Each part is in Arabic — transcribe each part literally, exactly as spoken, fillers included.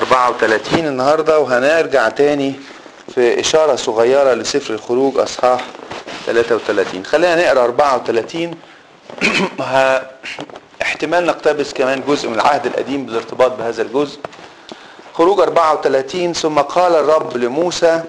أربعة وثلاثين النهاردة، وهنرجع تاني في إشارة صغيرة لسفر الخروج أصحاح ثلاثة وثلاثين. خلينا نقرأ أربعة وثلاثين. احتمال نقتبس كمان جزء من العهد القديم بالارتباط بهذا الجزء. خروج أربعة وثلاثين: ثم قال الرب لموسى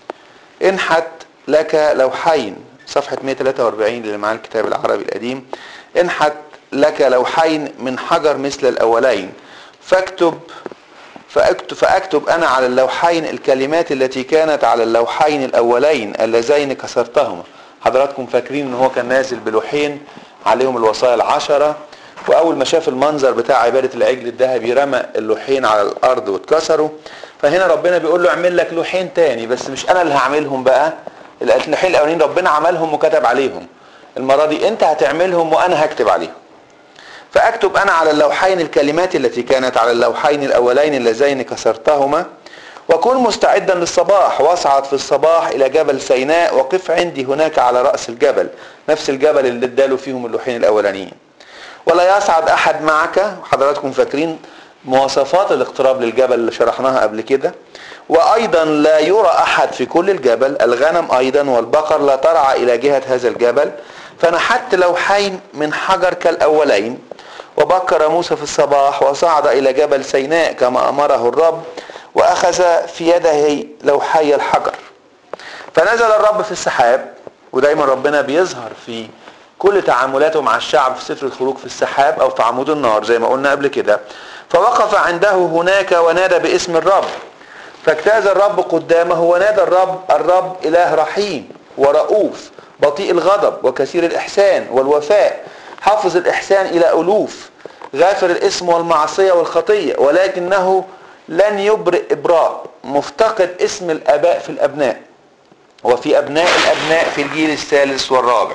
انحت لك لوحين، صفحة مئة وثلاثة وأربعين اللي معاه الكتاب العربي القديم. انحت لك لوحين من حجر مثل الأولين، فاكتب فأكتب, فأكتب أنا على اللوحين الكلمات التي كانت على اللوحين الأولين اللذين كسرتهما. حضراتكم فاكرين ان هو كان نازل بلوحين عليهم الوصايا العشرة، وأول ما شاف المنظر بتاع عبادة العجل الذهبي رمى اللوحين على الأرض واتكسروا. فهنا ربنا بيقول له اعمل لك لوحين تاني، بس مش أنا اللي هعملهم بقى. اللوحين الأولين ربنا عملهم وكتب عليهم، المرة دي أنت هتعملهم وأنا هكتب عليهم. فأكتب أنا على اللوحين الكلمات التي كانت على اللوحين الأولين اللذين كسرتهما، وكن مستعدا للصباح، واصعد في الصباح إلى جبل سيناء، وقف عندي هناك على رأس الجبل، نفس الجبل اللي ادالوا فيهم اللوحين الأولانيين. ولا يصعد أحد معك. حضراتكم فاكرين مواصفات الاقتراب للجبل اللي شرحناها قبل كده. وأيضا لا يرى أحد في كل الجبل، الغنم أيضا والبقر لا ترعى إلى جهة هذا الجبل. فنحت لوحين من حجر كالأولين. وبكر موسى في الصباح وصعد إلى جبل سيناء كما أمره الرب، وأخذ في يده لوحي الحجر. فنزل الرب في السحاب، ودايما ربنا بيظهر في كل تعاملاته مع الشعب في سفر الخروج في السحاب أو في عمود النار زي ما قلنا قبل كده. فوقف عنده هناك ونادى باسم الرب، فاجتاز الرب قدامه ونادى الرب: الرب إله رحيم ورؤوف، بطيء الغضب وكثير الإحسان والوفاء، حافظ الإحسان إلى ألوف، غافر الإثم والمعصية والخطية، ولكنه لن يبرئ إبراء، مفتقد اسم الآباء في الأبناء، وفي أبناء الأبناء في الجيل الثالث والرابع.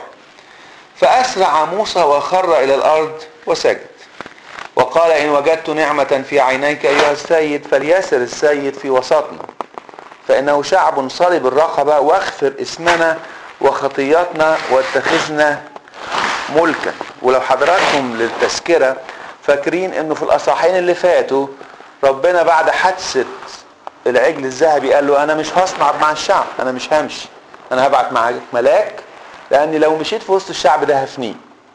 فأسرع موسى وخر إلى الأرض وسجد، وقال: إن وجدت نعمة في عينيك أيها السيد فليسر السيد في وسطنا، فإنه شعب صلب الرقبة، واغفر اسمنا وخطياتنا واتخذنا ملكا. ولو حضراتكم للتذكرة فاكرين انه في الاصحاحين اللي فاتوا ربنا بعد حادثة العجل الذهبي قال له: انا مش هصنع مع الشعب، انا مش همشي، انا هبعت معاك ملاك، لاني لو مشيت في وسط الشعب ده هفنيه.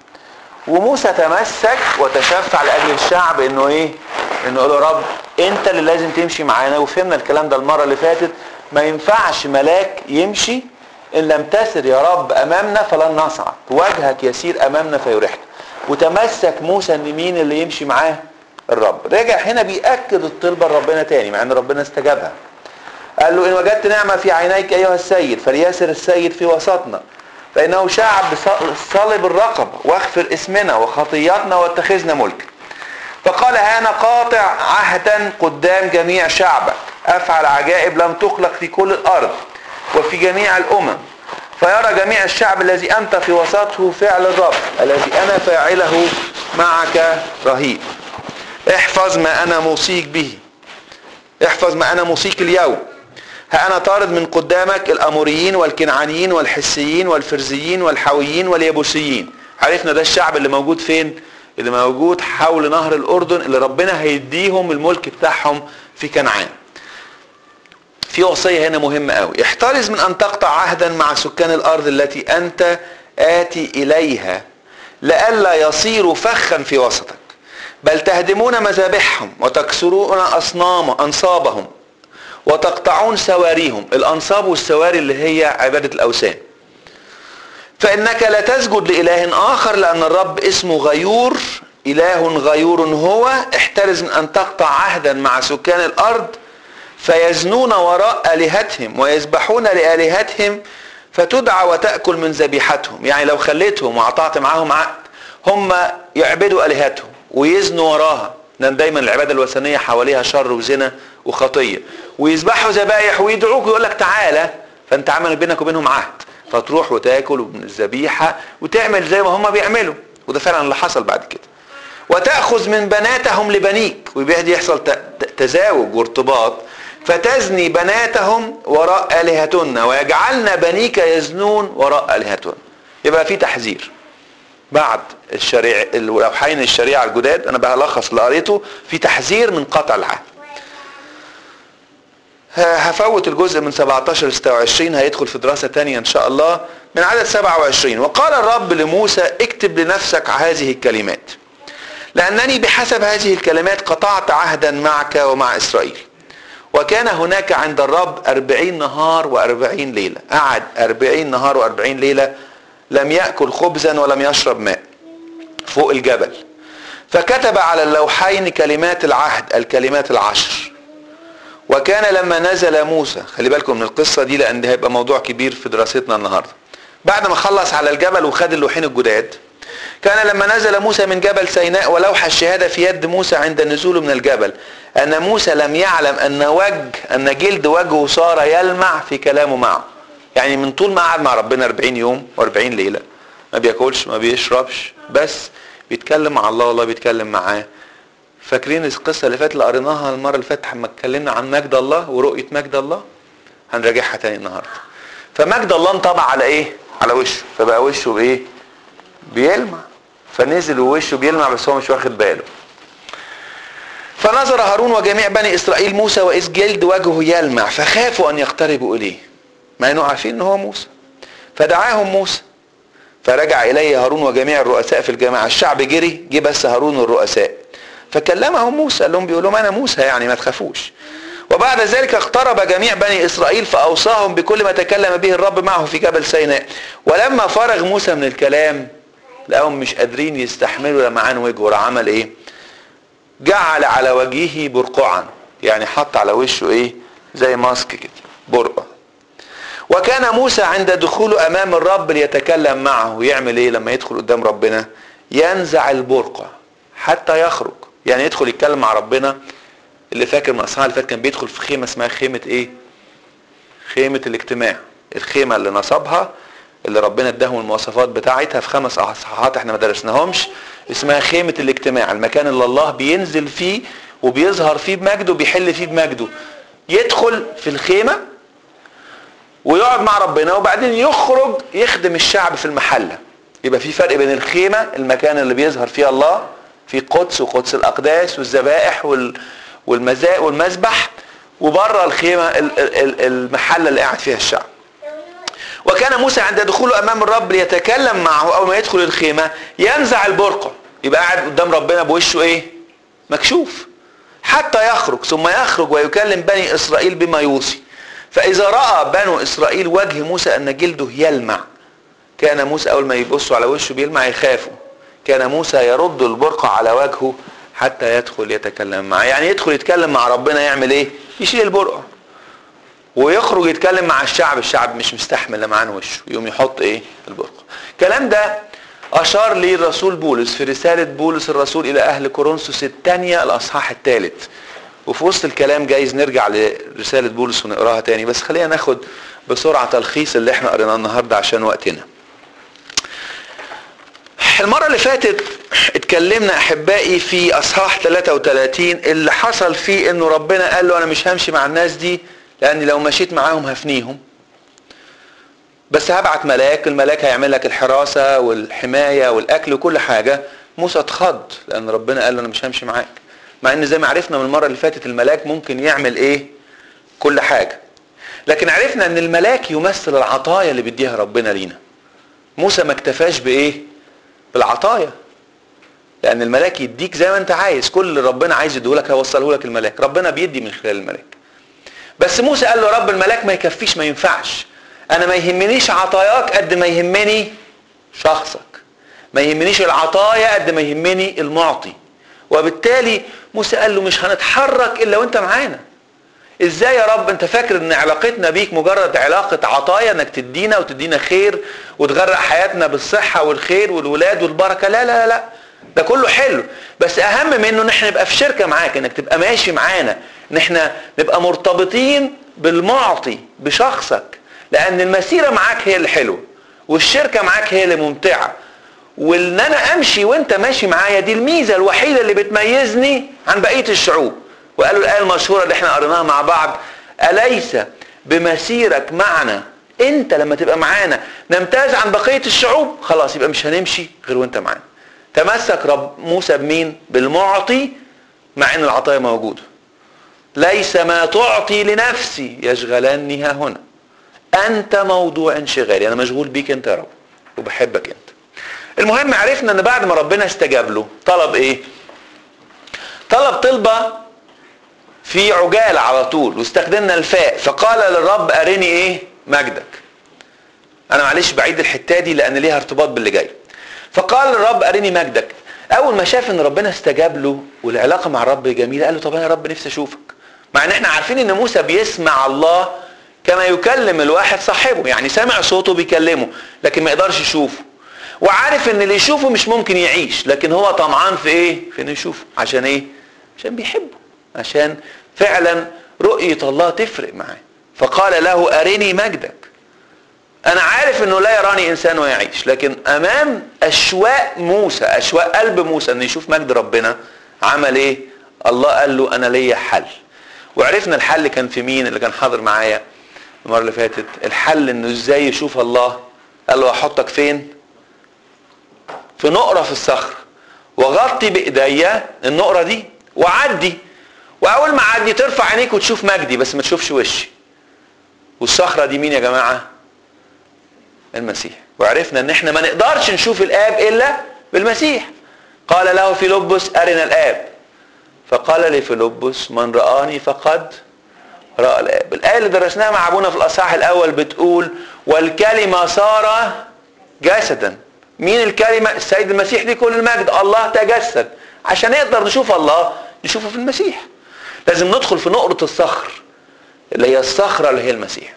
وموسى تمسك وتشفع لاجل الشعب انه ايه؟ انه يقول له: رب انت اللي لازم تمشي معانا. وفهمنا الكلام ده المرة اللي فاتت، ما ينفعش ملاك يمشي إن لم تسر يا رب أمامنا فلن نصعد، وجهك يسير أمامنا فيريحنا. وتمسك موسى إن مين اللي يمشي معاه؟ الرب. رجع هنا بيأكد الطلبة لربنا تاني مع إن ربنا استجابها. قال له: إن وجدت نعمة في عينيك أيها السيد فليسر السيد في وسطنا، فإنه شعب صلب الرقبة، واغفر اسمنا وخطياتنا واتخذنا ملكا. فقال: أنا قاطع عهدا قدام جميع شعبك، أفعل عجائب لم تخلق في كل الأرض وفي جميع الأمم، فيرى جميع الشعب الذي أنت في وسطه فعل الرب الذي أنا فاعله معك رهيب. احفظ ما أنا موصيك به، احفظ ما أنا موصيك اليوم. ها أنا طارد من قدامك الأموريين والكنعانيين والحسيين والفرزيين والحويين واليبوسيين. عرفنا ده الشعب اللي موجود فين؟ اللي موجود حول نهر الأردن، اللي ربنا هيديهم الملك بتاعهم في كنعان. في وصية هنا مهمة قوي: احترز من أن تقطع عهدا مع سكان الأرض التي أنت آتي إليها، لئلا يصيروا فخا في وسطك، بل تهدمون مذابحهم وتكسرون أصنام أنصابهم وتقطعون سواريهم. الأنصاب والسواري اللي هي عبادة الأوثان. فإنك لا تسجد لإله آخر، لأن الرب اسمه غيور، إله غيور هو. احترز من أن تقطع عهدا مع سكان الأرض فيزنون وراء آلهتهم ويذبحون لآلهتهم، فتدعى وتأكل من ذبيحتهم. يعني لو خليتهم وعطعت معاهم عقد، هم يعبدوا آلهتهم ويزنوا وراها، لأن دايما العبادة الوثنية حواليها شر وزنا وخطية، ويذبحوا ذبائح ويدعوك ويقول لك تعالى، فأنت عمل بينك وبينهم عهد، فتروح وتاكل من الذبيحة وتعمل زي ما هم بيعملوا. وده فعلا اللي حصل بعد كده. وتأخذ من بناتهم لبنيك، ويبتدي يحصل تزاوج وارتباط، فتزني بناتهم وراء آلهتن ويجعلن بنيك يزنون وراء آلهتن. يبقى في تحذير بعد الشريعة، لوحين الشريعة الجداد، انا بلخص اللي قريته، في تحذير من قطع العهد. هفوت الجزء من سبعتاشر ل ستة وعشرين، هيدخل في دراسة تانية ان شاء الله من عدد سبعة وعشرين. وقال الرب لموسى اكتب لنفسك هذه الكلمات، لأنني بحسب هذه الكلمات قطعت عهدا معك ومع إسرائيل. وكان هناك عند الرب أربعين نهار وأربعين ليلة. قعد أربعين نهار وأربعين ليلة لم يأكل خبزا ولم يشرب ماء فوق الجبل. فكتب على اللوحين كلمات العهد، الكلمات العشر. وكان لما نزل موسى، خلي بالكم من القصة دي لأن ده هيبقى موضوع كبير في دراستنا النهاردة. بعد ما خلص على الجبل وخد اللوحين الجداد، كان لما نزل موسى من جبل سيناء ولوح الشهادة في يد موسى عند نزوله من الجبل، أن موسى لم يعلم أن وجه أن جلد وجهه صار يلمع في كلامه معه. يعني من طول ما قعد مع ربنا أربعين يوم وأربعين ليلة ما بياكلش ما بيشربش، بس بيتكلم مع الله والله بيتكلم معاه. فاكرين القصة اللي فاتت اللي قريناها المرة اللي فاتت لما اتكلمنا عن مجد الله ورؤية مجد الله؟ هنراجعها تاني النهاردة. فمجد الله انطبع على ايه؟ على وشه، فبقى وشه بايه؟ بيلمع. فنزل ووشه بيلمع بس هو مش واخد باله. فنظر هارون وجميع بني اسرائيل موسى واذ جلد وجهه يلمع، فخافوا ان يقتربوا اليه مع انه عارفين ان هو موسى. فدعاهم موسى فرجع اليه هارون وجميع الرؤساء في الجماعه. الشعب جري، جه بس هارون والرؤساء. فكلمهم موسى، قال لهم بيقول لهم انا موسى يعني ما تخافوش. وبعد ذلك اقترب جميع بني اسرائيل فاوصاهم بكل ما تكلم به الرب معه في جبل سيناء. ولما فرغ موسى من الكلام لقاهم مش قادرين يستحملوا لمعان وجهه، راح عمل ايه؟ جعل على وجهه برقعا، يعني حط على وشه ايه؟ زي ماسك كده، برقع. وكان موسى عند دخوله امام الرب ليتكلم معه، يعمل ايه لما يدخل قدام ربنا؟ ينزع البرقع حتى يخرج. يعني يدخل يتكلم مع ربنا. اللي فاكر من الاصحاح اللي فات كان بيدخل في خيمه اسمها خيمه ايه؟ خيمه الاجتماع. الخيمه اللي نصبها اللي ربنا اداهم المواصفات بتاعتها في خمس اصحاحات احنا ما درسناهمش، اسمها خيمه الاجتماع، المكان اللي الله بينزل فيه وبيظهر فيه بمجده وبيحل فيه بمجده. يدخل في الخيمه ويقعد مع ربنا وبعدين يخرج يخدم الشعب في المحله. يبقى في فرق بين الخيمه المكان اللي بيظهر فيه الله، في قدس وقدس الاقداس والذبائح وال والمزاء والمذبح، وبره الخيمه المحله اللي قاعد فيها الشعب. وكان موسى عند دخوله امام الرب ليتكلم معه. اول ما يدخل الخيمه ينزع البرقع، يبقى قاعد قدام ربنا بوشه ايه؟ مكشوف، حتى يخرج. ثم يخرج ويكلم بني اسرائيل بما يوصي. فاذا راى بنو اسرائيل وجه موسى ان جلده يلمع، كان موسى اول ما يبصوا على وشه بيلمع يخافوا. كان موسى يرد البرقع على وجهه حتى يدخل يتكلم معه. يعني يدخل يتكلم مع ربنا يعمل ايه؟ يشيل البرقع ويخرج يتكلم مع الشعب. الشعب مش مستحمل لمعان وشه، يقوم يحط ايه؟ البرقع. الكلام ده اشار ليه الرسول بولس في رسالة بولس الرسول الى اهل كورنثوس الثانية الاصحاح الثالث. وفي وسط الكلام جايز نرجع لرسالة بولس ونقراها تاني، بس خلينا ناخد بسرعة تلخيص اللي احنا قريناه النهاردة عشان وقتنا. المرة اللي فاتت اتكلمنا احبائي في اصحاح ثلاثة وثلاثين اللي حصل فيه انه ربنا قال له انا مش همشي مع الناس دي لاني لو مشيت معاهم هفنيهم، بس هبعت ملاك، الملاك هيعمل لك الحراسة والحماية والاكل وكل حاجة. موسى اتخض لان ربنا قال له انا مش همشي معاك، مع ان زي ما عرفنا من المرة اللي فاتت الملاك ممكن يعمل ايه؟ كل حاجة. لكن عرفنا ان الملاك يمثل العطايا اللي بيديها ربنا لينا. موسى ما اكتفاش بايه؟ بالعطايا، لان الملاك يديك زي ما انت عايز، كل اللي ربنا عايز يديهولك هيوصله لك الملاك. ربنا بيدي من خلال الملاك. بس موسى قال له رب الملاك ما يكفيش، ما ينفعش، انا ما يهمنيش عطاياك قد ما يهمني شخصك، ما يهمنيش العطايا قد ما يهمني المعطي. وبالتالي موسى قال له مش هنتحرك الا وانت معانا. ازاي يا رب؟ انت فاكر ان علاقتنا بيك مجرد علاقة عطايا، انك تدينا وتدينا خير وتغرق حياتنا بالصحة والخير والولاد والبركة؟ لا لا لا، ده كله حلو، بس اهم منه ان احنا نبقى في شركة معاك، انك تبقى ماشي معانا، ان احنا نبقى مرتبطين بالمعطي بشخصك، لان المسيرة معاك هي اللي حلوة والشركة معاك هي اللي ممتعة، وان انا امشي وانت ماشي معايا دي الميزة الوحيدة اللي بتميزني عن بقية الشعوب. وقالوا الآية المشهورة اللي احنا قريناها مع بعض: أليس بمسيرك معنا انت لما تبقى معانا نمتاز عن بقية الشعوب؟ خلاص يبقى مش هنمشي غير وانت معانا. تمسك رب موسى بمين؟ بالمعطي، مع ان العطايا موجودة. ليس ما تعطي لنفسي يشغلني ها هنا، انت موضوع انشغالي، انا مشغول بيك انت يا رب وبحبك انت. المهم عرفنا ان بعد ما ربنا استجاب له طلب ايه؟ طلب طلبة في عجالة على طول، واستخدمنا الفاء، فقال للرب ارني ايه؟ مجدك. انا معلش بعيد الحتة دي لان ليها ارتباط باللي جاي. فقال للرب ارني مجدك. اول ما شاف ان ربنا استجاب له والعلاقة مع الرب جميلة قال له طب انا يا رب نفسي اشوفك. مع ان احنا عارفين ان موسى بيسمع الله كما يكلم الواحد صاحبه، يعني سامع صوته بيكلمه لكن ما يقدرش يشوفه، وعارف ان اللي يشوفه مش ممكن يعيش، لكن هو طمعان في ايه؟ في انه يشوفه. عشان ايه؟ عشان بيحبه، عشان فعلا رؤية الله تفرق معاه. فقال له ارني مجدك. انا عارف انه لا يراني انسان ويعيش، لكن امام اشواق موسى، اشواق قلب موسى انه يشوف مجد ربنا، عمل ايه؟ الله قال له انا ليا حل. وعرفنا الحل كان في مين اللي كان حاضر معايا المرة اللي فاتت. الحل انه ازاي يشوف الله. قال له احطك فين؟ في نقرة في الصخر، وغطي بايديا النقرة دي وعدي، واول ما عدي ترفع عينيك وتشوف مجدي بس ما تشوفش وشي. والصخرة دي مين يا جماعة؟ المسيح. وعرفنا ان احنا ما نقدرش نشوف الاب الا بالمسيح. قال له فيلبس ارنا الاب. فقال لفيلبس من رآني فقد رأى الاب. الآية اللي درسناها مع ابونا في الاصحاح الاول بتقول والكلمة صار جسدا. مين الكلمة؟ السيد المسيح، دي كل المجد. الله تجسد. عشان نقدر نشوف الله نشوفه في المسيح لازم ندخل في نقرة الصخر اللي هي الصخرة اللي هي المسيح.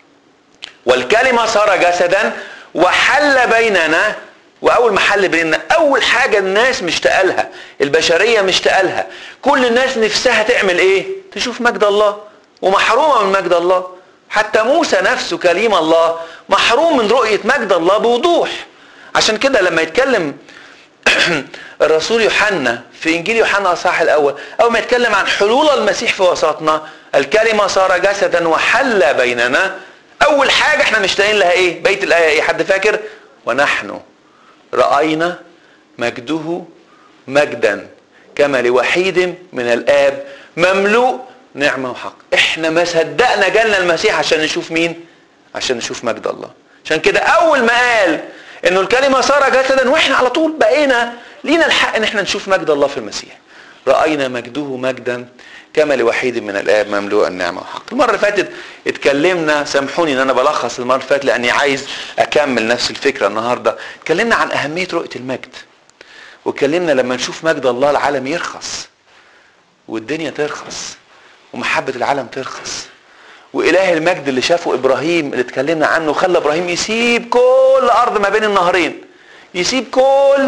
والكلمة صار جسدا وحل بيننا. واول ما حل بيننا اول حاجة الناس مشتاقه لها، البشرية مشتاقه لها، كل الناس نفسها تعمل ايه؟ تشوف مجد الله، ومحرومة من مجد الله. حتى موسى نفسه كليم الله محروم من رؤية مجد الله بوضوح. عشان كده لما يتكلم الرسول يوحنا في انجيل يوحنا الاصحاح الاول، اول ما يتكلم عن حلول المسيح في وسطنا، الكلمة صار جسدا وحل بيننا، اول حاجة احنا مشتاقين لها ايه؟ بيت الايه ايه؟ حد فاكر؟ ونحن رأينا مجده مجدا كما لوحيد من الآب مملوء نعمة وحق. احنا ما صدقنا جالنا المسيح عشان نشوف مين؟ عشان نشوف مجد الله. عشان كده اول ما قال انه الكلمة صار جسدا واحنا على طول بقينا لينا الحق ان احنا نشوف مجد الله في المسيح. رأينا مجده مجدا كما لوحيد من الآب مملوء النعمة وحق. المرة اللي فاتت اتكلمنا، سامحوني ان انا بلخص المرة اللي فاتت لاني عايز اكمل نفس الفكرة النهاردة. اتكلمنا عن اهمية رؤية المجد، واتكلمنا لما نشوف مجد الله العالم يرخص والدنيا ترخص ومحبة العالم ترخص. وإله المجد اللي شافه إبراهيم اللي اتكلمنا عنه خلى إبراهيم يسيب كل أرض ما بين النهرين، يسيب كل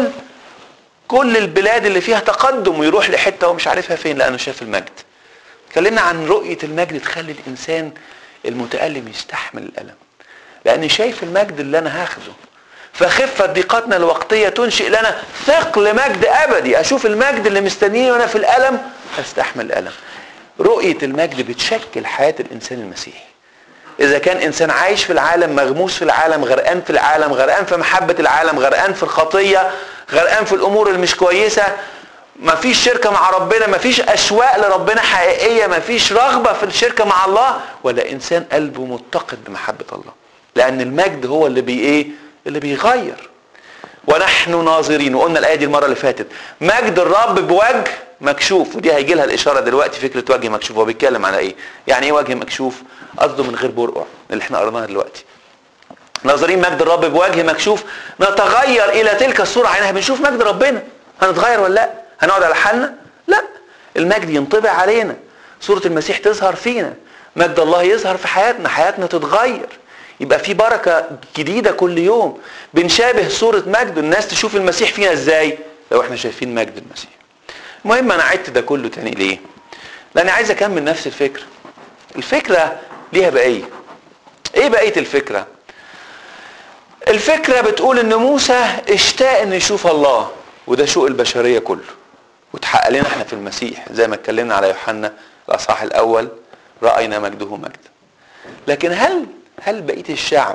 كل البلاد اللي فيها تقدم ويروح لحتة هو مش عارفها فين لأنه شاف المجد. اتكلمنا عن رؤية المجد تخلي الإنسان المتألم يستحمل الألم لأني شايف المجد اللي أنا هاخده. فخفة ضيقتنا الوقتية تنشئ لنا ثقل مجد أبدي. أشوف المجد اللي مستنيني وأنا في الألم أستحمل الألم. رؤية المجد بتشكل حياة الإنسان المسيحي. إذا كان إنسان عايش في العالم، مغموس في العالم، غرقان في العالم، غرقان في محبة العالم، غرقان في الخطية، غرقان في الأمور اللي مش كويسة، مفيش شركة مع ربنا، مفيش أشواق لربنا حقيقية، مفيش رغبة في الشركة مع الله، ولا إنسان قلبه متقد بمحبة الله. لأن المجد هو اللي بي إيه؟ اللي بيغير. ونحن ناظرين، وقلنا الآية دي المرة اللي فاتت، مجد الرب بوجه مكشوف. ودي هيجي لها الإشارة دلوقتي. فكرة وجه مكشوف هو بيتكلم على إيه؟ يعني إيه وجه مكشوف؟ قصده من غير برقع اللي احنا قرناها دلوقتي. ناظرين مجد الرب بوجه مكشوف نتغير إلى تلك الصورة عينها. بنشوف مجد ربنا، هنتغير ولا لا؟ هنقعد على حالنا؟ لا، المجد ينطبع علينا، صورة المسيح تظهر فينا، مجد الله يظهر في حياتنا، حياتنا تتغير، يبقى في بركة جديدة كل يوم. بنشابه صورة مجد. الناس تشوف المسيح فينا ازاي؟ لو احنا شايفين مجد المسيح. المهم انا عدت ده كله تاني ليه؟ لاني عايز اكمل نفس الفكرة. الفكرة ليها بقية. ايه بقية الفكرة؟ الفكرة بتقول ان موسى اشتاق ان يشوف الله، وده شوق البشرية كله، وتحقق لنا احنا في المسيح زي ما اتكلمنا على يوحنا الاصحاح الاول، رأينا مجده مجد. لكن هل هل بقية الشعب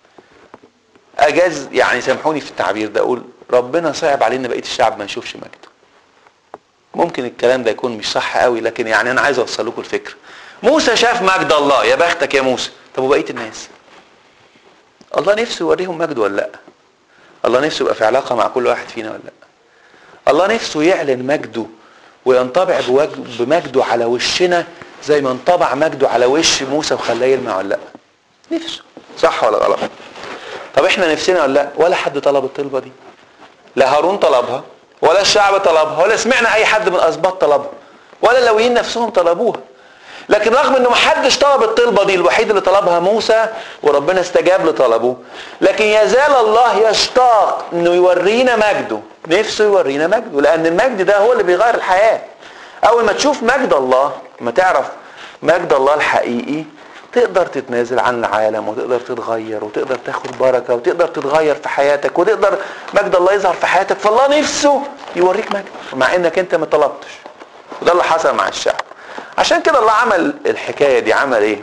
اجاز؟ يعني سامحوني في التعبير ده، اقول ربنا صعب علينا بقية الشعب ما نشوفش مجده. ممكن الكلام ده يكون مش صح قوي، لكن يعني انا عايز اوصل لكم الفكره. موسى شاف مجد الله، يا بختك يا موسى. طب وبقيه الناس؟ الله نفسه يوريهم مجد ولا لا؟ الله نفسه يبقى في علاقه مع كل واحد فينا ولا لا؟ الله نفسه يعلن مجده وينطبع بمجده على وشنا زي ما انطبع مجده على وش موسى وخلاه يلمع ولا لا؟ نفسه. صح ولا غلط؟ طب احنا نفسنا ولا لا؟ ولا حد طلب الطلبه دي. لا هارون طلبها، ولا الشعب طلبها، ولا سمعنا اي حد من الاسباط طلبها، ولا اللويين نفسهم طلبوها. لكن رغم انه ما حدش طلب الطلبه دي، الوحيد اللي طلبها موسى وربنا استجاب لطلبه، لكن يزال الله يشتاق انه يورينا مجده، نفسه يورينا مجده، لان المجد ده هو اللي بيغير الحياه. اول ما تشوف مجد الله، ما تعرف مجد الله الحقيقي، تقدر تتنازل عن العالم، وتقدر تتغير، وتقدر تاخد بركه، وتقدر تتغير في حياتك، وتقدر مجد الله يظهر في حياتك. فالله نفسه يوريك مجد مع انك انت ما طلبتش. وده اللي حصل مع الشعب. عشان كده الله عمل الحكايه دي. عمل ايه؟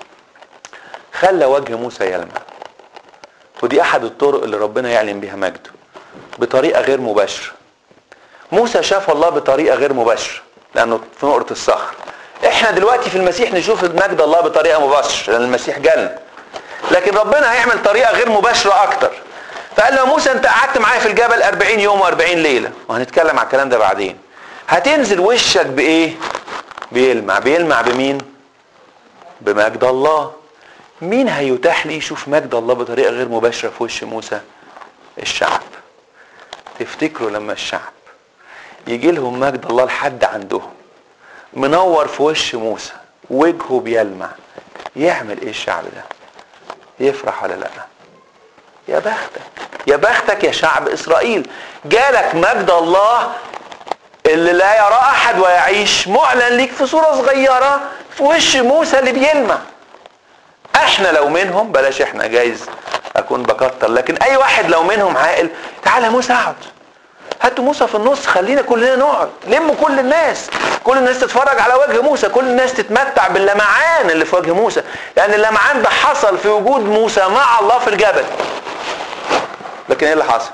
خلى وجه موسى يلمع. ودي احد الطرق اللي ربنا يعلن بيها مجده، بطريقه غير مباشره. موسى شاف الله بطريقه غير مباشره لانه في نقطه الصخر. احنا دلوقتي في المسيح نشوف مجد الله بطريقه مباشره لان المسيح جالنا، لكن ربنا هيعمل طريقه غير مباشره اكتر. فقال له موسى انت قعدت معايا في الجبل أربعين يوم وأربعين ليله، وهنتكلم على الكلام ده بعدين. هتنزل وشك بايه؟ بيلمع. بيلمع بمين؟ بمجد الله. مين هيتاح لي يشوف مجد الله بطريقه غير مباشره في وش موسى؟ الشعب. تفتكروا لما الشعب يجي لهم مجد الله لحد عندهم منور في وش موسى، وجهه بيلمع، يعمل ايه الشعب ده؟ يفرح ولا لا؟ يا بختك يا بختك يا شعب اسرائيل، جالك مجد الله اللي لا يرى احد ويعيش معلن ليك في صورة صغيرة في وش موسى اللي بيلمع. احنا لو منهم، بلاش احنا، جايز اكون بكتر، لكن اي واحد لو منهم عاقل، تعالى موسى اقعد، هاتوا موسى في النص، خلينا كلنا نقعد، لموا كل الناس، كل الناس تتفرج على وجه موسى، كل الناس تتمتع باللمعان اللي في وجه موسى، لان اللمعان ده حصل في وجود موسى مع الله في الجبل. لكن ايه اللي حصل؟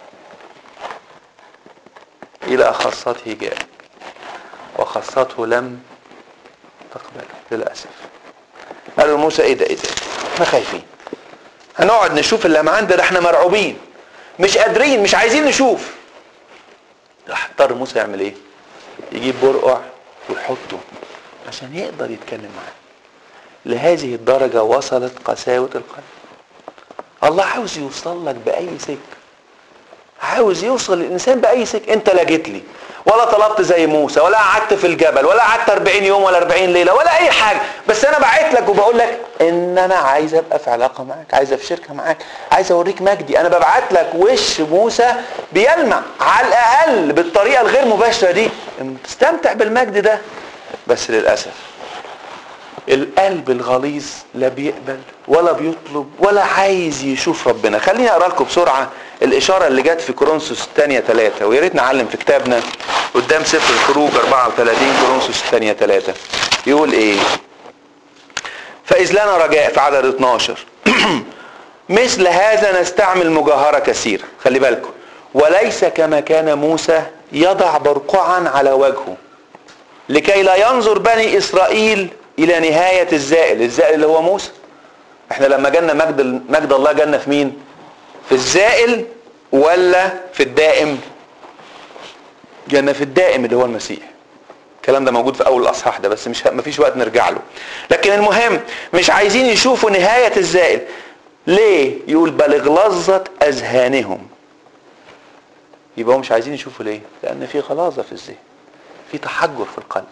الى خاصته جاء وخاصته لم تقبله للاسف. قالوا موسى ايه ده ايه ده؟ احنا خايفين، هنقعد نشوف اللمعان ده، ده احنا مرعوبين، مش قادرين، مش عايزين نشوف. راح اضطر موسى يعمل ايه؟ يجيب برقع ويحطه عشان يقدر يتكلم معاه. لهذه الدرجة وصلت قساوة القلب. الله عاوز يوصل لك بأي سكة، عاوز يوصل للإنسان بأي سكة. انت لا جيت لي ولا طلبت زي موسى ولا قعدت في الجبل ولا قعدت أربعين يوم ولا أربعين ليلة ولا أي حاجة، بس أنا بعت لك وبقول لك إن أنا عايز أبقى في علاقة معاك، عايز أبقى في شركة معاك، عايز أوريك مجدي. أنا ببعت لك وش موسى بيلمع على الأقل بالطريقة الغير مباشرة دي، تستمتع بالمجد ده. بس للأسف القلب الغليظ لا بيقبل ولا بيطلب ولا عايز يشوف ربنا. خليني اقرا لكم بسرعه الاشاره اللي جت في كورنثوس الثانيه ثلاثة، ويا ريت نعلم في كتابنا قدام سفر الخروج أربعة وثلاثين، كورنثوس الثانيه ثلاثة. يقول ايه؟ فاذ لنا رجاء في عدد اتناشر مثل هذا نستعمل مجاهره كثيره. خلي بالكم، وليس كما كان موسى يضع برقعا على وجهه لكي لا ينظر بني اسرائيل الى نهاية الزائل. الزائل اللي هو موسى. احنا لما جالنا مجد مجد الله جالنا في مين؟ في الزائل ولا في الدائم؟ جالنا في الدائم اللي هو المسيح. الكلام ده موجود في اول الاصحاح ده، بس مش مفيش وقت نرجع له. لكن المهم مش عايزين يشوفوا نهاية الزائل. ليه؟ يقول بل اغلظت اذهانهم. يبقى هم مش عايزين يشوفوا ليه؟ لان في غلاظة في الذهن، في تحجر في القلب.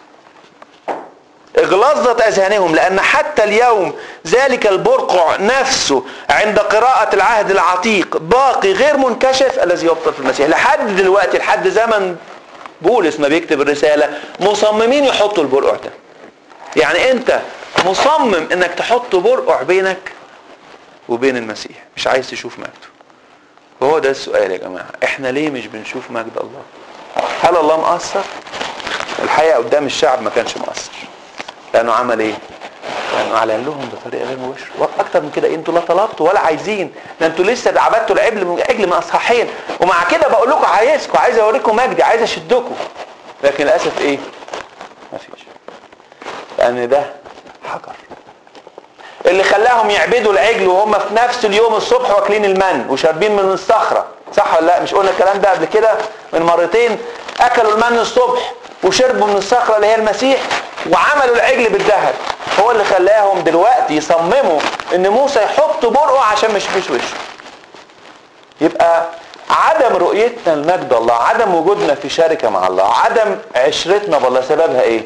اغلظت اذهانهم، لان حتى اليوم ذلك البرقع نفسه عند قراءة العهد العتيق باقي غير منكشف الذي يبطل في المسيح. لحد دلوقتي، لحد زمن بولس ما بيكتب الرسالة، مصممين يحطوا البرقع ده. يعني انت مصمم انك تحط برقع بينك وبين المسيح، مش عايز تشوف مجده. وهو ده السؤال يا جماعة، احنا ليه مش بنشوف مجد الله؟ هل الله مقصر؟ الحقيقة قدام الشعب ما كانش مقصر، لانه عمل ايه؟ لانه اعلن لهم بطريقه غير مباشره. واكتر من كده، انتوا لا طلبتوا ولا عايزين، ده انتوا لسه عبدتوا العجل من عجل من اصحاحين، ومع كده بقول لكم عايزكم، عايز اوريكم مجدي، عايز اشدكم. لكن للاسف ايه؟ مفيش. لان ده حجر. اللي خلاهم يعبدوا العجل وهم في نفس اليوم الصبح واكلين المن وشاربين من الصخره، صح ولا لا؟ مش قلنا الكلام ده قبل كده من مرتين؟ اكلوا المن الصبح وشربوا من الصخره اللي هي المسيح وعملوا العجل بالذهب. هو اللي خلاهم دلوقتي يصمموا ان موسى يحط برقه عشان مش فيش وشه. يبقى عدم رؤيتنا لمجد الله، عدم وجودنا في شركه مع الله، عدم عشرتنا بالله، سببها ايه؟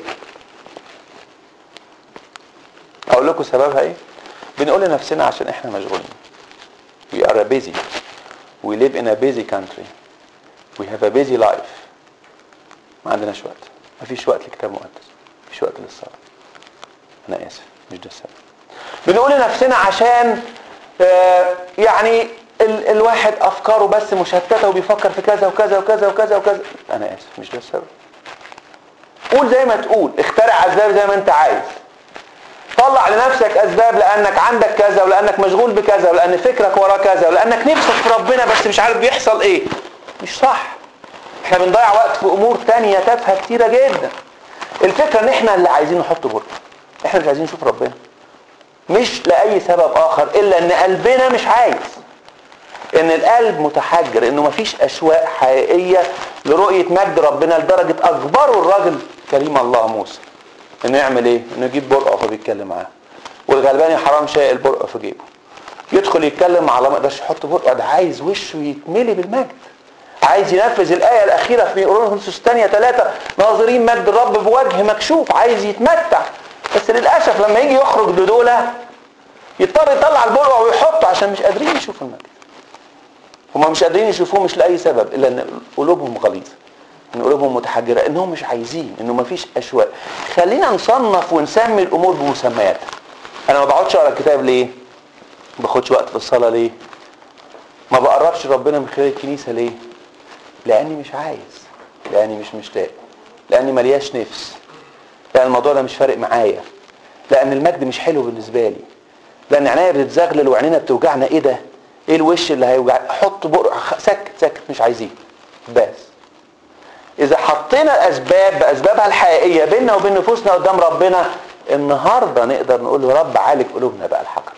اقول لكم سببها ايه؟ بنقول لنفسنا عشان احنا مشغولين. We are busy. We live in a busy country. We have a busy life. ما عندناش وقت. ما فيش وقت لكتاب مقدس. ما فيش وقت للصلاة. أنا آسف، مش ده السبب. بنقول لنفسنا عشان آه يعني ال الواحد أفكاره بس مشتتة وبيفكر في كذا وكذا وكذا وكذا وكذا. أنا آسف، مش ده السبب. قول زي ما تقول، اخترع أسباب زي ما أنت عايز. طلع لنفسك اسباب لانك عندك كذا ولانك مشغول بكذا ولان فكرك وراه كذا ولانك نفسك في ربنا بس مش عارف بيحصل ايه. مش صح. احنا بنضيع وقت في امور تانية تافهه كتيره جدا. الفكره ان احنا اللي عايزين نحط برد. احنا مش عايزين نشوف ربنا. مش لاي سبب اخر الا ان قلبنا مش عايز. ان القلب متحجر، انه مفيش اشواق حقيقيه لرؤيه مجد ربنا لدرجه اجبره الراجل كريم الله موسى انه يعمل ايه؟ انه يجيب برقه وهو بيتكلم معاه. والغلبان يا حرام شايل البرقه في جيبه. يدخل يتكلم مع الله ما يقدرش يحط برقه، ده عايز وشه يتملي بالمجد. عايز ينفذ الايه الاخيره في كورنثوس الثانيه ثلاثة ناظرين مجد الرب بوجه مكشوف، عايز يتمتع. بس للاسف لما يجي يخرج لدوله يضطر يطلع البرقه ويحطه عشان مش قادرين يشوفوا المجد. هم مش قادرين يشوفوه مش لاي سبب الا ان قلوبهم غليظه. ان قلوبهم متحجره، انهم مش عايزين، انه مفيش اشواق. خلينا نصنف ونسمي الامور بمسمياتها. انا ما بقعدش اقرا الكتاب ليه؟ ما باخدش وقت في الصلاه ليه؟ ما بقربش ربنا من خلال الكنيسه ليه؟ لاني مش عايز، لاني مش مشتاق، لاني ملياش نفس، لان الموضوع ده مش فارق معايا، لان المجد مش حلو بالنسبه لي، لان عينيا بتتزغلل وعينينا بتوجعنا. ايه ده؟ ايه الوش اللي هيوجع؟ حط بقى سكت سكت، مش عايزين. بس إذا حطينا الأسباب بأسبابها الحقيقية بيننا وبين نفوسنا قدام ربنا، النهاردة نقدر نقول له رب عالج قلوبنا بقى الحجر.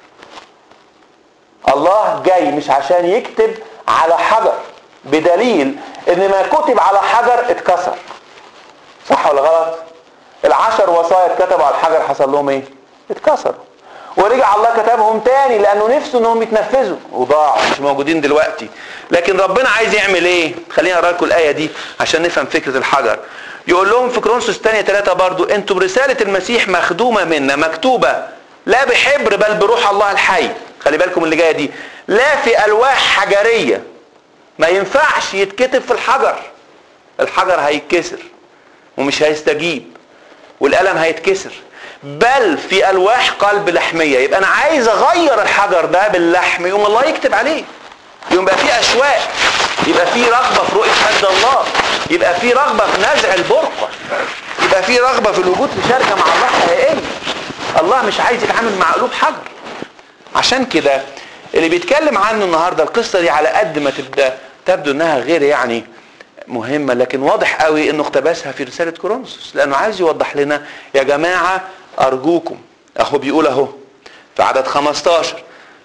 الله جاي مش عشان يكتب على حجر، بدليل إن ما كتب على حجر اتكسر. صح ولا غلط؟ العشر وصايا اتكتبوا على الحجر حصل لهم ايه؟ اتكسروا. ورجع الله كتبهم تاني لانه نفسه انهم يتنفذوا وضاعوا مش موجودين دلوقتي. لكن ربنا عايز يعمل ايه؟ خليني اقرا لكم الايه دي عشان نفهم فكره الحجر. يقول لهم في كورنثوس الثانيه ثلاثة برضو: انتم برساله المسيح مخدومه منا، مكتوبه لا بحبر بل بروح الله الحي. خلي بالكم اللي جايه دي، لا في الواح حجريه. ما ينفعش يتكتب في الحجر، الحجر هيتكسر ومش هيستجيب والقلم هيتكسر، بل في الواح قلب لحميه. يبقى انا عايز اغير الحجر ده باللحم، يقوم الله يكتب عليه، يقوم بقى في اشواق، يبقى في رغبه في رؤيه مجد الله، يبقى في رغبه في نزع البرقع، يبقى في رغبه في الوجود في شركه مع الله حقيقيه. الله مش عايز يتعامل مع قلوب حجر. عشان كده اللي بيتكلم عنه النهارده القصه دي على قد ما تبدا تبدو انها غير يعني مهمه، لكن واضح قوي انه اقتبسها في رساله كورنثوس، لانه عايز يوضح لنا يا جماعه ارجوكم. اهو بيقول اهو في عدد خمستاشر: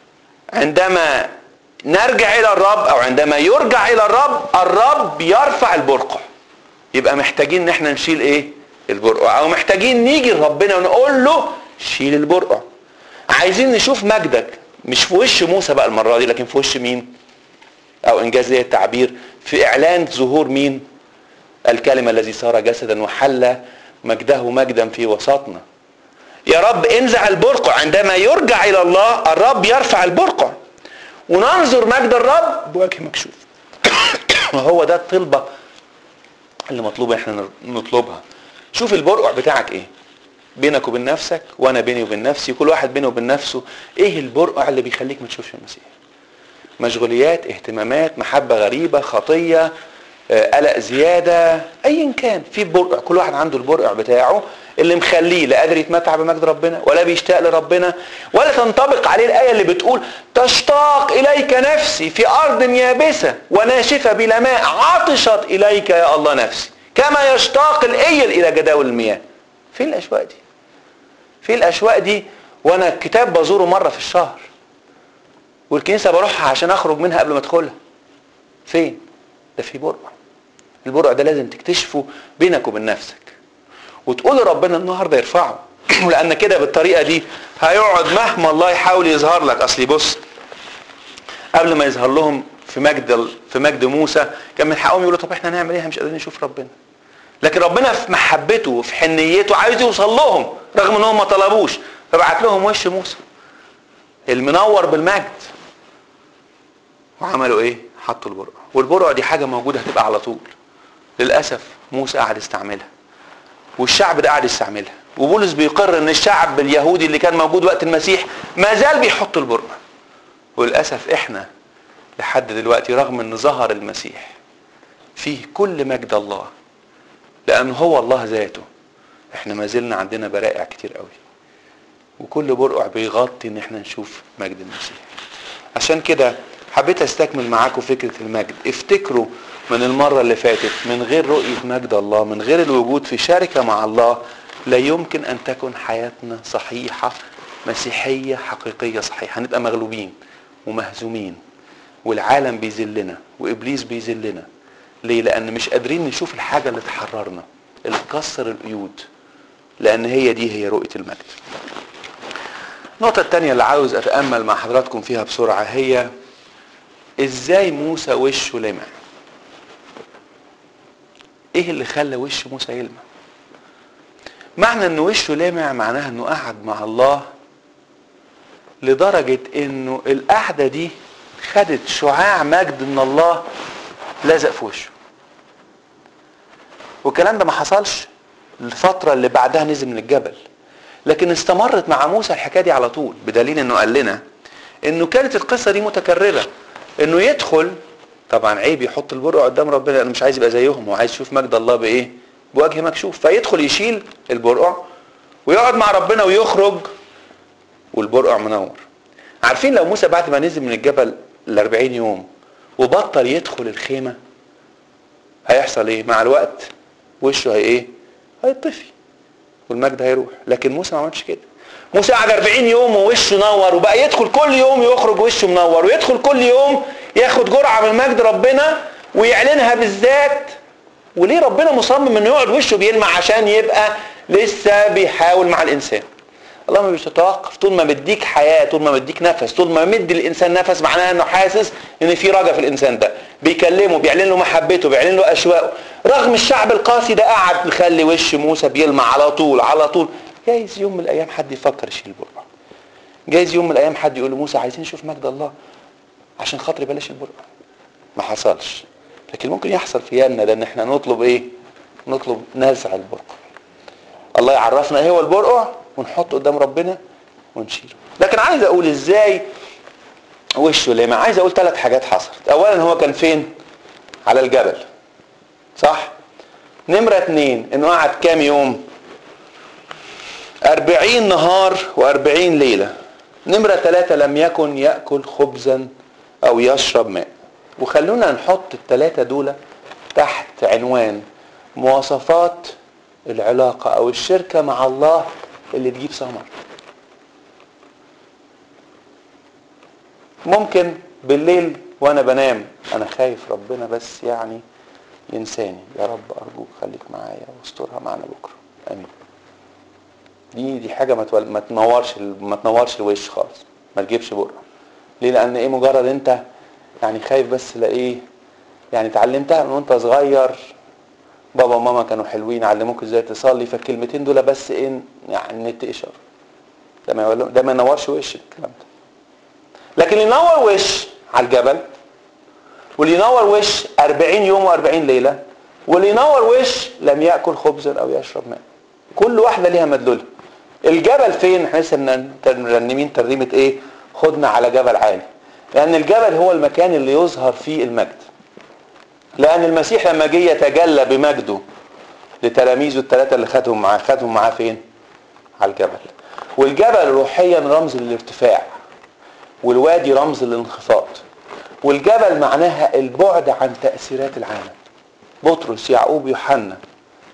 عندما نرجع الى الرب او عندما يرجع الى الرب الرب يرفع البرقع. يبقى محتاجين ان احنا نشيل ايه؟ البرقع، او محتاجين نيجي لربنا ونقول له شيل البرقع. عايزين نشوف مجدك مش في وش موسى بقى المره دي، لكن في وش مين؟ او انجاز ليه التعبير، في اعلان ظهور مين؟ الكلمه الذي صار جسدا وحل مجده مجدا في وسطنا. يا رب انزع البرقع. عندما يرجع الى الله الرب يرفع البرقع وننظر مجد الرب بوجه مكشوف. وهو ده الطلبه اللي مطلوبه احنا نطلبها. شوف البرقع بتاعك ايه بينك وبين نفسك، وانا بيني وبين نفسي، كل واحد بينه وبين نفسه. ايه البرقع اللي بيخليك ما تشوفش المسيح؟ مشغوليات، اهتمامات، محبه غريبه، خطيه، قلق زياده، ايا كان. في برقع، كل واحد عنده البرقع بتاعه اللي مخليه لا قادر يتمتع بمجد ربنا ولا بيشتاق لربنا، ولا تنطبق عليه الايه اللي بتقول تشتاق اليك نفسي في ارض يابسه وناشفه بلا ماء، عطشت اليك يا الله نفسي. كما يشتاق الايل الى جداول المياه. فين الاشواق دي؟ فين الاشواق دي وانا الكتاب بزوره مره في الشهر والكنيسه بروحها عشان اخرج منها قبل ما ادخلها؟ فين؟ ده في برقع. البرقع ده لازم تكتشفه بينك وبين نفسك وتقول لربنا النهارده يرفعه. لان كده بالطريقه دي هيقعد مهما الله يحاول يظهر لك. اصلي بص، قبل ما يظهر لهم في مجد في مجد موسى كان من حقهم يقولوا طب احنا نعمل ايه، مش قادرين نشوف ربنا. لكن ربنا في محبته وفي حنيته عايز يوصل لهم رغم انهم ما طلبوش، فبعت لهم وش موسى المنور بالمجد. وعملوا ايه؟ حطوا البرقع. والبرقع دي حاجه موجوده هتبقى على طول. للاسف موسى قاعد يستعملها والشعب ده قاعد يستعملها، وبولس بيقر ان الشعب اليهودي اللي كان موجود وقت المسيح ما زال بيحط البرقع. وللاسف احنا لحد دلوقتي رغم ان ظهر المسيح فيه كل مجد الله لأنه هو الله ذاته، احنا ما زلنا عندنا برائع كتير قوي، وكل برقع بيغطي ان احنا نشوف مجد المسيح. عشان كده حبيت استكمل معاكم فكرة المجد. افتكروا من المرة اللي فاتت، من غير رؤية مجد الله، من غير الوجود في شركة مع الله، لا يمكن ان تكن حياتنا صحيحة مسيحية حقيقية صحيحة. هنبقى مغلوبين ومهزومين، والعالم بيذلنا وابليس بيذلنا. ليه؟ لان مش قادرين نشوف الحاجة اللي تحررنا، اللي تكسر القيود، لان هي دي هي رؤية المجد. النقطة التانية اللي عاوز اتأمل مع حضراتكم فيها بسرعة هي ازاي موسى وشه لمع. ايه اللي خلى وش موسى يلمع؟ معنى ان وشه لمع معناها انه قعد مع الله لدرجة انه القعدة دي خدت شعاع مجد من الله لزق في وشه. والكلام ده ما حصلش الفترة اللي بعدها نزل من الجبل، لكن استمرت مع موسى الحكاية دي على طول، بدليل انه قال لنا انه كانت القصة دي متكررة. انه يدخل، طبعا عيب يحط البرقع قدام ربنا لانه مش عايز يبقى زيهم، هو عايز يشوف مجد الله بايه؟ بوجه مكشوف. فيدخل يشيل البرقع ويقعد مع ربنا ويخرج والبرقع منور. عارفين لو موسى بعد ما نزل من الجبل الاربعين يوم وبطل يدخل الخيمة هيحصل ايه؟ مع الوقت وشه هي ايه؟ هيطفي والمجد هيروح. لكن موسى ما عملش كده. موسى قعد اربعين يوم ووشه نور، وبقى يدخل كل يوم يخرج وشه منور، ويدخل كل يوم ياخد جرعة من مجد ربنا ويعلنها بالذات. وليه ربنا مصمم انه يقعد وشه بيلمع؟ عشان يبقى لسه بيحاول مع الانسان. الله ما بيتوقف، طول ما مديك حياة، طول ما مديك نفس، طول ما مدي الانسان نفس، معناها انه حاسس ان في رجا في الانسان ده، بيكلمه، بيعلن له محبته، بيعلن له اشواقه. رغم الشعب القاسي ده قعد مخلي وش موسى بيلمع على طول على طول. جايز يوم من الايام حد يفكر يشيل البرقع، جايز يوم من الايام حد يقول لموسى عايزين نشوف مجد الله عشان خاطر بلاش البرقع. ما حصلش، لكن ممكن يحصل في يومنا ده ان احنا نطلب ايه؟ نطلب نزع البرقع. الله يعرفنا ايه هو البرقع ونحطه قدام ربنا ونشيله. لكن عايز اقول ازاي وشه لمع. عايز اقول ثلاث حاجات حصلت. اولا هو كان فين؟ على الجبل، صح؟ نمرة اتنين انه قعد كام يوم؟ اربعين نهار واربعين ليلة. نمرة ثلاثة لم يكن يأكل خبزا او يشرب ماء. وخلونا نحط الثلاثة دول تحت عنوان مواصفات العلاقة او الشركة مع الله اللي تجيب ثمر. ممكن بالليل وانا بنام انا خايف ربنا بس يعني ينساني، يا رب ارجوك خليك معايا واسترها معنا بكره، امين. دي دي حاجه ما ما تنورش ما تنورش الوش خالص، ما تجيبش بقى. ليه؟ لان ايه؟ مجرد انت يعني خايف بس لايه؟ يعني اتعلمتها من وانت صغير، بابا وماما كانوا حلوين علموك ازاي تصلي، فالكلمتين دول بس ايه يعني نتقشر. ده ما ده ما ينورش وش الكلام ده. لكن اللي ينور وش على الجبل، واللي ينور وش اربعين يوم واربعين ليله، واللي ينور وش لم ياكل خبزا او يشرب ماء. كل واحده ليها مدلولها. الجبل فين؟ احنا لسه مرنمين ترنيمه ايه؟ خدنا على جبل عالي. لان الجبل هو المكان اللي يظهر فيه المجد. لان المسيح لما جه يتجلى بمجده لتلاميذه الثلاثه اللي خدهم معاه، خدهم معاه فين؟ على الجبل. والجبل روحيا رمز للارتفاع، والوادي رمز للانخفاض. والجبل معناها البعد عن تأثيرات العالم. بطرس، يعقوب، يوحنا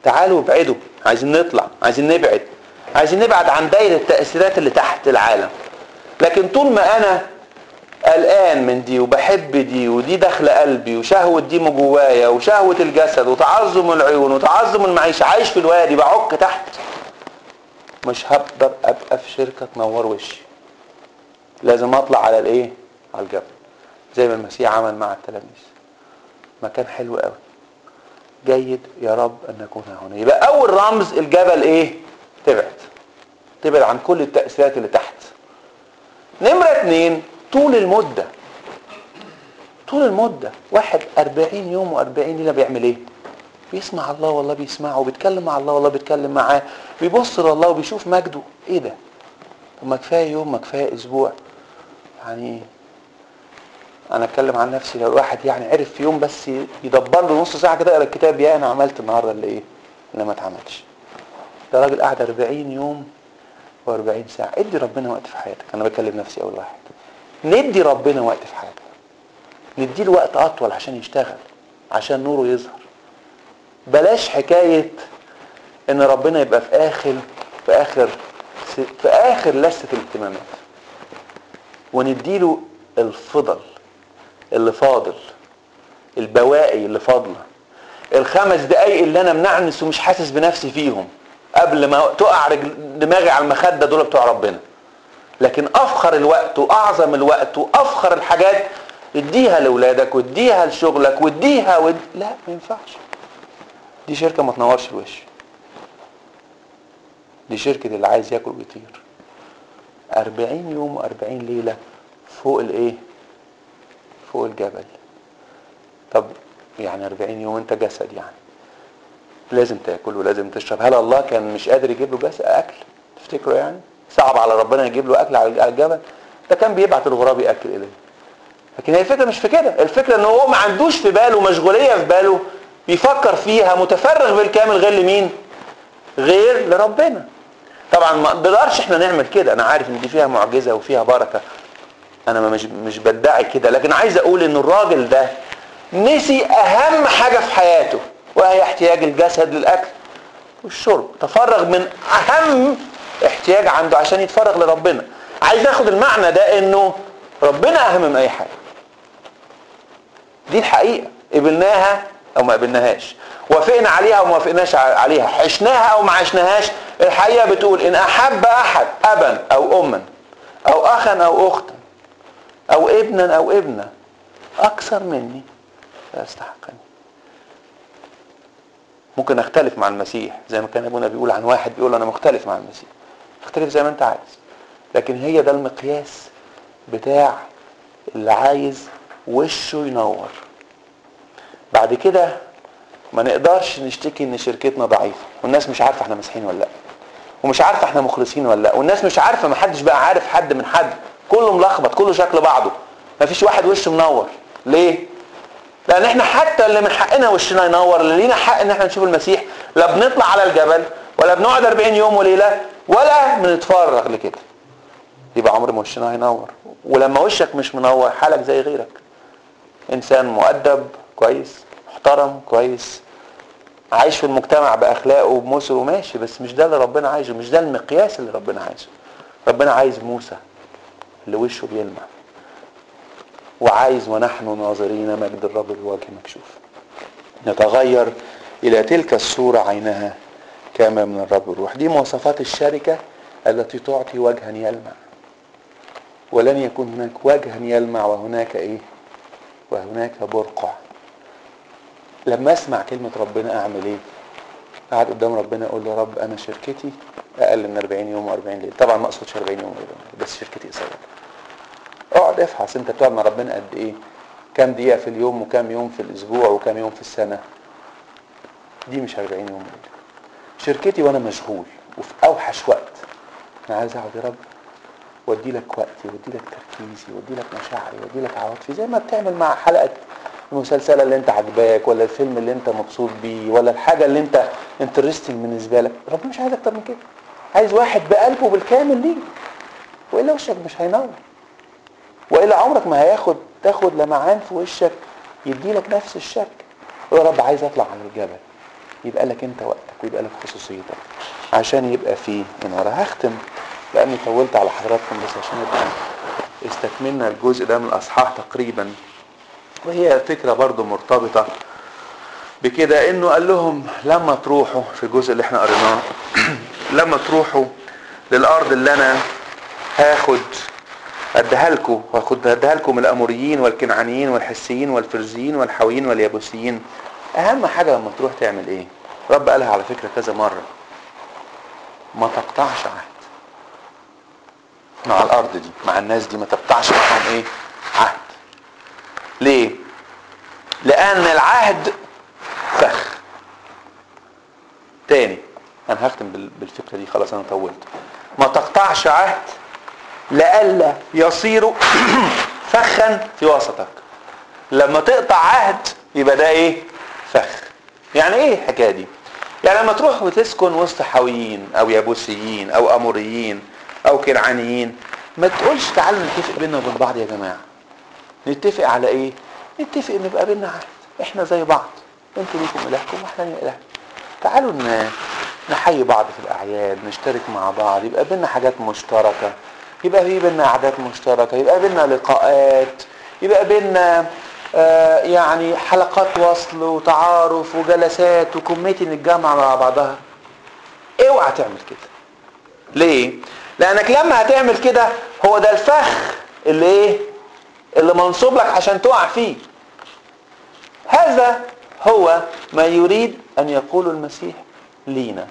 تعالوا ابعدوا، عايزين نطلع، عايزين نبعد، عايزين نبعد عن دايرة التأثيرات اللي تحت العالم. لكن طول ما انا قلقان من دي وبحب دي ودي داخله قلبي وشهوة دي من جوايا وشهوة الجسد وتعظم العيون وتعظم المعيشة، عايش في الوادي بعك تحت، مش هقدر ابقى في شركة تنور وشي. لازم اطلع على الايه؟ على الجبل، زي ما المسيح عمل مع التلاميذ. مكان حلو قوي، جيد يا رب ان نكون هنا. يبقى اول رمز الجبل ايه؟ تبعد، تبعد عن كل التأثيرات اللي تحت. نمرة اتنين، طول المدة. طول المدة، واحد أربعين يوم وأربعين ليلة بيعمل ايه؟ بيسمع الله والله بيسمعه، وبيتكلم مع الله والله بيتكلم معاه، بيبص لله وبيشوف مجده. ايه ده؟ طب ما كفايه يوم، ما كفايه اسبوع. يعني انا اتكلم عن نفسي، لو الواحد يعني عرف في يوم بس يدبر له نص ساعه كده يقرا الكتاب، يا انا عملت النهارده اللي ايه؟ اللي ما اتعملش. ده راجل قاعد أربعين يوم وأربعين ساعه. ادي ربنا وقت في حياتك. انا بكلم نفسي اول واحد. ندي ربنا وقت في حياتك، نديله وقت اطول عشان يشتغل، عشان نوره يظهر. بلاش حكايه ان ربنا يبقى في اخر في اخر في اخر لسه الاهتمامات، ونديله الفضل اللي فاضل، البواقي اللي فاضله، الخمس دقايق اللي انا منعنس ومش حاسس بنفسي فيهم قبل ما تقع رجل دماغي على المخده، دول بتوع ربنا. لكن افخر الوقت واعظم الوقت وافخر الحاجات اديها لاولادك واديها لشغلك واديها ود... لا ما ينفعش. دي شركه ما تنورش الوش، دي شركه اللي عايز ياكل ويطير. أربعين يوم وأربعين ليله فوق الايه؟ فوق الجبل. طب يعني أربعين يوم انت جسد، يعني لازم تاكل ولازم تشرب. هل الله كان مش قادر يجيب له جسد اكل؟ تفتكروا يعني صعب على ربنا يجيب له اكل على الجبل؟ ده كان بيبعت الغراب ياكل اليه. لكن هي الفكره مش في كده، الفكره ان هو ما عندوش في باله مشغوليه في باله بيفكر فيها، متفرغ بالكامل غير لمين؟ غير لربنا. طبعا ما نقدرش احنا نعمل كده، انا عارف ان دي فيها معجزه وفيها بركه، انا مش مش بدعي كده، لكن عايز اقول ان الراجل ده نسي اهم حاجه في حياته، وهي احتياج الجسد للاكل والشرب. تفرغ من اهم احتياج عنده عشان يتفرغ لربنا. عايز ناخد المعنى ده انه ربنا اهم من اي حاجه. دي الحقيقه، قبلناها او ما قبلناهاش، وافقنا عليها او ما وافقناش عليها، عشناها او ما عشناهاش. الحقيقه بتقول ان احب احد ابا او اما او اخا او اختا او ابنا او ابنه اكثر مني فيستحقني. ممكن اختلف مع المسيح زي ما كان ابونا بيقول عن واحد بيقول انا مختلف مع المسيح، اختلف زي ما انت عايز، لكن هي ده المقياس بتاع اللي عايز وشه ينور. بعد كده ما نقدرش نشتكي ان شركتنا ضعيفه والناس مش عارفه احنا مسيحيين ولا لا، ومش عارفه احنا مخلصين ولا لا، والناس مش عارفه، ما حدش بقى عارف حد من حد، كله ملخبط، كله شكل بعضه، ما فيش واحد وشه منور. ليه؟ لان احنا حتى اللي من حقنا وشنا ينور، اللي لينا حق ان احنا نشوف المسيح، لا بنطلع على الجبل ولا بنقعد أربعين يوم وليله ولا بنتفرغ لكده، يبقى عمر ما وشنا هينور. ولما وشك مش منور حالك زي غيرك، انسان مؤدب كويس محترم كويس عايش في المجتمع باخلاقه وبمثله ماشي، بس مش ده اللي ربنا عايزه، مش ده المقياس اللي ربنا عايزه. ربنا عايز موسى اللي وشه بيلمع، وعايز ونحن ناظرين مجد الرب بوجه مكشوف نتغير الى تلك الصورة عينها كما من الرب الروح. دي مواصفات الشركة التي تعطي وجها يلمع، ولن يكون هناك وجها يلمع وهناك ايه؟ وهناك برقع. لما اسمع كلمة ربنا اعمل ايه؟ قاعد قدام ربنا اقول له يا رب انا شركتي اقل من أربعين يوم وأربعين ليله، طبعا ما اقصدش أربعين يوم وأربعين، بس شركتي قصيره. اقعد افحص انت بتقعد مع ربنا قد ايه، كام دقيقه في اليوم وكام يوم في الاسبوع وكام يوم في السنه. دي مش أربعين يوم ليله. شركتي وانا مشغول وفي اوحش وقت انا عايز اقعد يا رب وادي لك وقتي وادي لك تركيزي وادي لك مشاعري وادي لك عواطفي، زي ما بتعمل مع حلقه المسلسل اللي انت عجباك ولا الفيلم اللي انت مبسوط بيه ولا الحاجه اللي انت انترستنج بالنسبه لك. ربنا مش عايز اكتر من كده، عايز واحد بقلبه بالكامل ليه، والا وشك مش هينور، والا عمرك ما هياخد تاخد لمعان في وشك يدي لك نفس الشك. يا رب عايز اطلع على الجبل، يبقى لك انت وقتك ويبقى لك خصوصيتك عشان يبقى فيه منارة. هختم لاني طولت على حضراتكم بس عشان يبقى استكملنا الجزء ده من الاصحاح تقريبا. وهي فكرة برضو مرتبطة بكده، انه قال لهم لما تروحوا في الجزء اللي احنا قريناه لما تروحوا للارض اللي انا هاخد اديها لكم وهاخد اديها لكم الاموريين والكنعانيين والحسيين والفرزيين والحويين واليابوسيين، اهم حاجة لما تروح تعمل ايه؟ رب قالها على فكرة كذا مرة، ما تقطعش عهد مع الارض دي، مع الناس دي، ما تقطعش معهم ايه؟ عهد. ليه؟ لان العهد فخ. تاني انا هختم بالفكرة دي، خلاص انا طولت. ما تقطعش عهد لئلا يصيروا فخا في وسطك. لما تقطع عهد يبقى ده ايه؟ فخ. يعني ايه الحكايه دي؟ يعني لما تروح وتسكن وسط حويين او يابوسيين او اموريين او كنعانيين، ما تقولش تعالوا نتفق بيننا وبين بعض يا جماعه. نتفق على ايه؟ نتفق ان يبقى بيننا عهد، احنا زي بعض، انتوا ليكم الهكم واحنا لينا الهنا. تعالوا نحيي بعض في الاعياد، نشترك مع بعض، يبقى بيننا حاجات مشتركه، يبقى في بيننا عادات مشتركه، يبقى بيننا لقاءات، يبقى بيننا آه يعني حلقات وصل وتعارف وجلسات وكوميتي نتجمع مع بعضها. اوعى تعمل كده. ليه؟ لانك لما هتعمل كده هو ده الفخ اللي ايه؟ اللي منصوب لك عشان تقع فيه. هذا هو ما يريد ان يقوله المسيح لينا.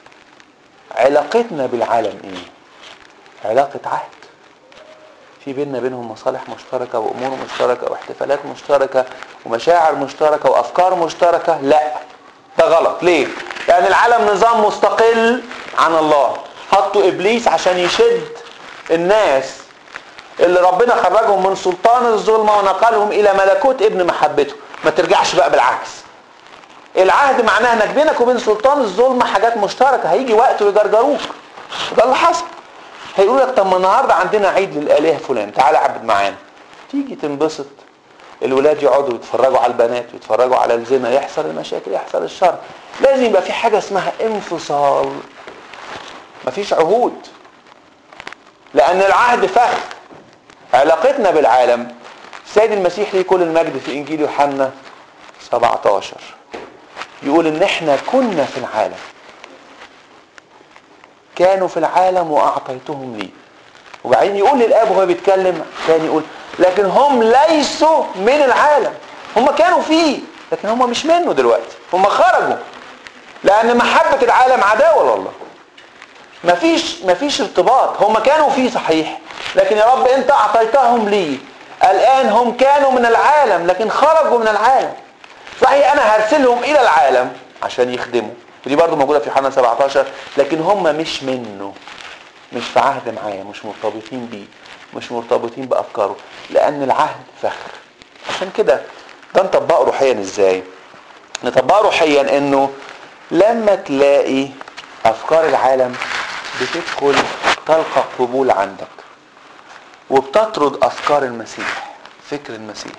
علاقتنا بالعالم ايه؟ علاقة عهد. في بيننا بينهم مصالح مشتركة وامور مشتركة واحتفالات مشتركة ومشاعر مشتركة وافكار مشتركة؟ لا، ده غلط. ليه؟ لان العالم نظام مستقل عن الله. حطوا ابليس عشان يشد الناس اللي ربنا خرجهم من سلطان الظلمة ونقلهم الى ملكوت ابن محبته. ما ترجعش بقى بالعكس. العهد معناه انك بينك وبين سلطان الظلمة حاجات مشتركة، هيجي وقت ويجرجروك. ده اللي حصل. هيقولوا لك طب ما النهارده عندنا عيد للآلهة فلان، تعالى عبد معانا. تيجي تنبسط، الولاد يقعدوا يتفرجوا على البنات ويتفرجوا على الزنا، يحصل المشاكل، يحصل الشر. لازم يبقى في حاجة اسمها انفصال. مفيش عهود، لأن العهد فخ. علاقتنا بالعالم، السيد المسيح ليه كل المجد في إنجيل يوحنا سبعة عشر يقول إن إحنا كنا في العالم، كانوا في العالم وأعطيتهم لي. وبعدين يقول للآب وهو بيتكلم تاني يقول لكن هم ليسوا من العالم. هم كانوا فيه لكن هم مش منه دلوقتي، هم خرجوا. لأن محبة العالم عداوة لله. مفيش مفيش ارتباط. هم كانوا فيه صحيح، لكن يا رب أنت أعطيتهم لي. الآن هم كانوا من العالم لكن خرجوا من العالم. صحيح أنا هرسلهم إلى العالم عشان يخدموا، ودي برضو موجودة في يوحنا سبعة عشر، لكن هم مش منه، مش في عهد معاه، مش مرتبطين بيه، مش مرتبطين بأفكاره، لأن العهد فخ. عشان كده ده نطبقه روحيا ازاي؟ نطبقه روحيا انه لما تلاقي أفكار العالم بتدخل تلقى قبول عندك وبتطرد أفكار المسيح، فكر المسيح،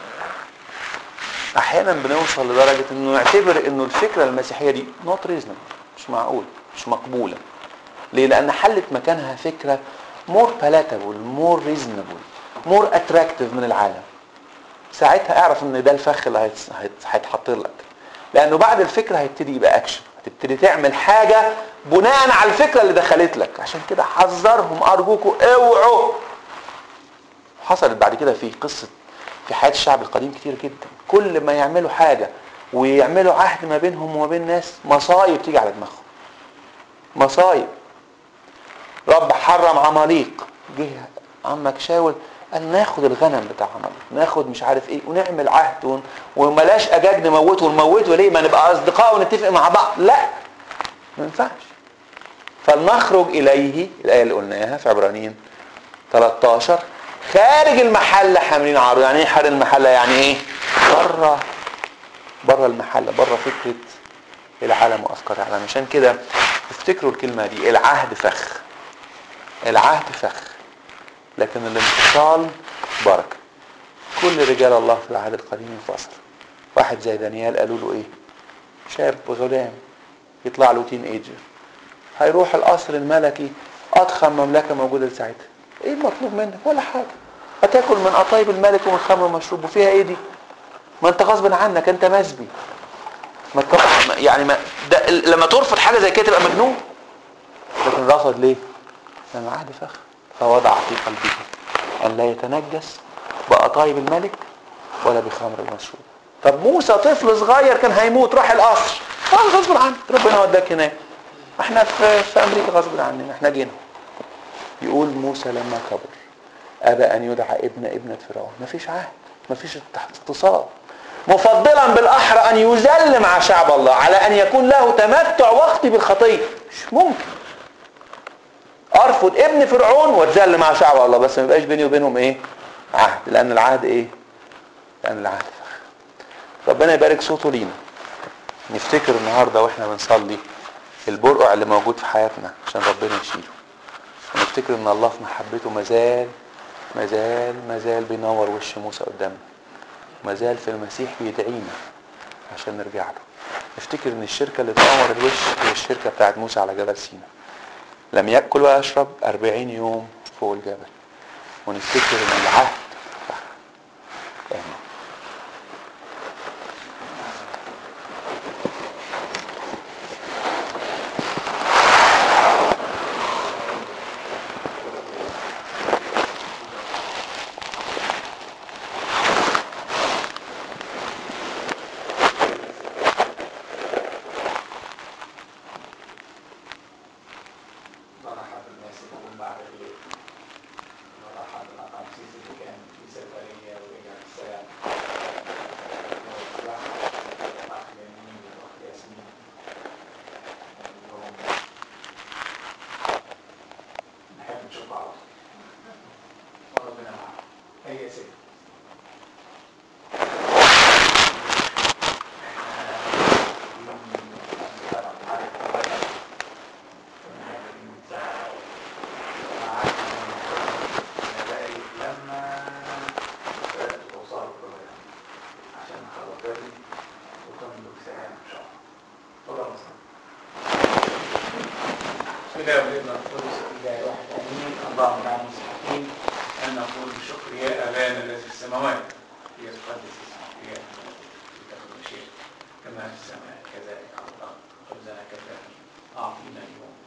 احيانا بنوصل لدرجة انه نعتبر انه الفكرة المسيحية دي not reasonable، مش معقول، مش مقبولة. ليه؟ لان حلت مكانها فكرة more palatable، more reasonable، more attractive من العالم. ساعتها اعرف ان ده الفخ اللي هيتحط لك، لانه بعد الفكرة هيبتدي يبقى اكشن، هتبتدي تعمل حاجة بناء على الفكرة اللي دخلت لك. عشان كده حذرهم ارجوكم اوعوا. حصلت بعد كده في قصة في حياة الشعب القديم كتير جدا، كل ما يعملوا حاجة ويعملوا عهد ما بينهم وما بين ناس، مصايب تيجي على دماغهم، مصايب. رب حرم عماليق، جه عمك شاول قال ناخد الغنم بتاع عماليق، ناخد مش عارف ايه ونعمل عهد وملاش اجاج نموته ونموته. ليه؟ ما نبقى اصدقاء ونتفق مع بعض. لا، ما ينفعش. فلنخرج اليه، الايه اللي قلناها في عبرانيين ثلاثة عشر، خارج المحله حاملين عار. يعني ايه خارج المحله؟ يعني ايه؟ بره بره المحله، بره فكره العالم وافكار العالم. عشان كده افتكروا الكلمه دي، العهد فخ، العهد فخ، لكن الانفصال بركه. كل رجال الله في العهد القديم انفصل. واحد زي دانيال قالوا له ايه؟ شاب غلام يطلع له تين ايجر، هيروح القصر الملكي اضخم مملكه موجوده لساعتها. ايه المطلوب منك؟ ولا حاجه. هتاكل من قطايب الملك ومن خمر مشروب، وفيها ايه دي؟ ما انت غصب عنك، انت مسبي. ما ت... يعني ما ده لما ترفض حاجه زي كده تبقى مجنون. لكن رفض ليه؟ لان العهد فخ. فوضع في قلبه ان لا يتنجس بقطايب الملك ولا بخمر المشروب. طب موسى طفل صغير كان هيموت، راح القصر، خلاص غصب عنك، ربنا وداك هناك. احنا في, في امريكا غصب عننا، احنا جينا. يقول موسى لما كبر ابى ان يدعى ابن ابنة فرعون. مفيش عهد، مفيش اتصال. مفضلا بالاحرى ان يذل مع شعب الله على ان يكون له تمتع وقتي بالخطيه. مش ممكن ارفض ابن فرعون واتذل مع شعب الله، بس ما يبقاش بيني وبينهم ايه؟ عهد. لان العهد ايه؟ لان العهد فخ. ربنا يبارك صوته لينا. نفتكر النهارده واحنا بنصلي البرقع اللي موجود في حياتنا عشان ربنا يشيله. ونفتكر ان الله في محبته مازال مازال مازال بينور وش موسى قدامنا. مازال في المسيح بيدعينا عشان نرجع له. نفتكر ان الشركه اللي تنور الوش هي الشركه بتاعت موسى على جبل سيناء. لم يأكل ويشرب أربعين يوم فوق الجبل. ونفتكر ان العهد آمين. كما في السماء كذلك على الأرض. خبزنا كفافنا أعطينا اليوم